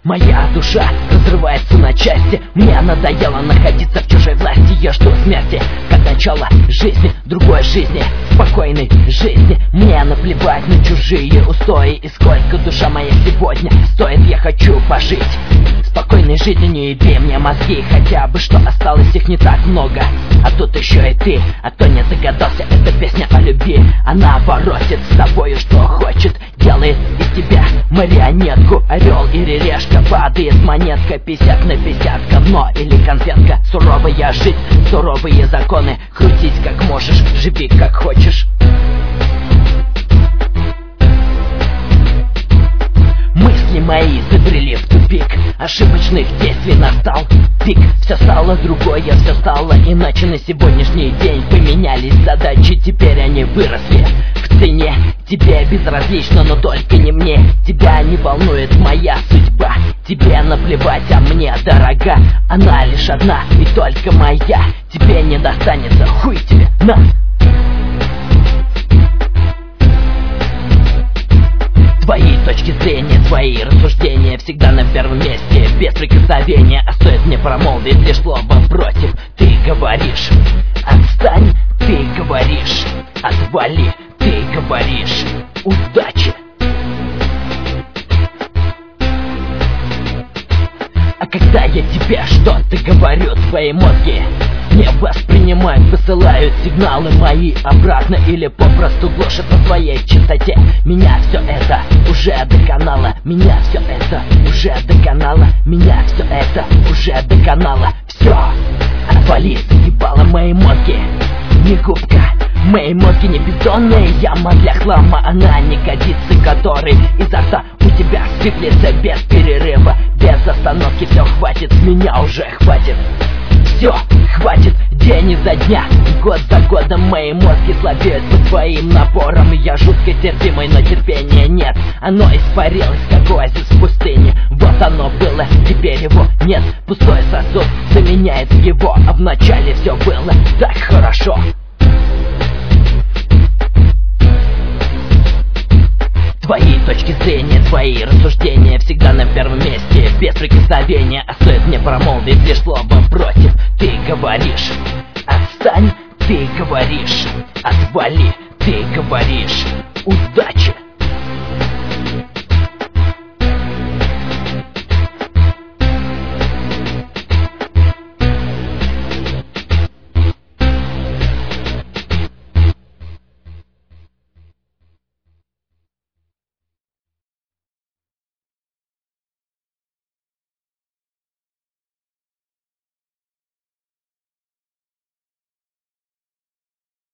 Моя душа разрывается на части. Мне надоело находиться в чужой власти. Я жду смерти, как начало жизни, другой жизни, спокойной жизни. Мне наплевать на чужие устои и сколько душа моя сегодня стоит. Я хочу пожить спокойной жизнью, не еби мне мозги. Хотя бы что осталось, их не так много. А тут еще и ты, а то не догадался. Это песня о любви, она воротит с тобою что хочет. Делает из тебя марионетку, орел или решка. Падает монетка 50 на 50, говно или конфетка. Суровая жизнь, суровые законы. Крутись как можешь, живи как хочешь. Мысли мои забрели в тупик, ошибочных действий настал пик. Все стало другое, все стало иначе. На сегодняшний день поменялись задачи, теперь они выросли в цене. Тебе безразлично, но только не мне. Тебя не волнует моя судьба. Тебе наплевать, а мне дорога. Она лишь одна и только моя. Тебе не достанется, хуй тебе, на! Твои точки зрения, твои рассуждения всегда на первом месте, без прикосновения. А стоит мне промолвить лишь слово против. Ты говоришь, отстань, ты говоришь, отвали, ты говоришь, удачи. А когда я тебе что-то говорю, твои мозги не воспринимают, посылают сигналы мои обратно или попросту глушат на своей частоте. Меня все это уже доконало, меня все это уже доконало, меня все это уже доконало. Все, отвали, заебало мои мозги, не губка. Мои мозги не бетонные, яма для хлама, она не годится, который изо рта у тебя сыплется без перерыва, без остановки. Все, хватит, с меня уже хватит. Все, хватит, день изо дня, год за годом мои мозги слабеют под твоим напором. Я жутко терпимый, но терпения нет. Оно испарилось, как оазис в пустыне. Вот оно было, теперь его нет. Пустой сосуд заменяет его, а вначале все было так хорошо. Твои точки зрения, твои рассуждения всегда на первом месте, без прикосновения. А стоит мне промолвить лишь слово против. Ты говоришь, отстань, ты говоришь, отвали, ты говоришь, удачи.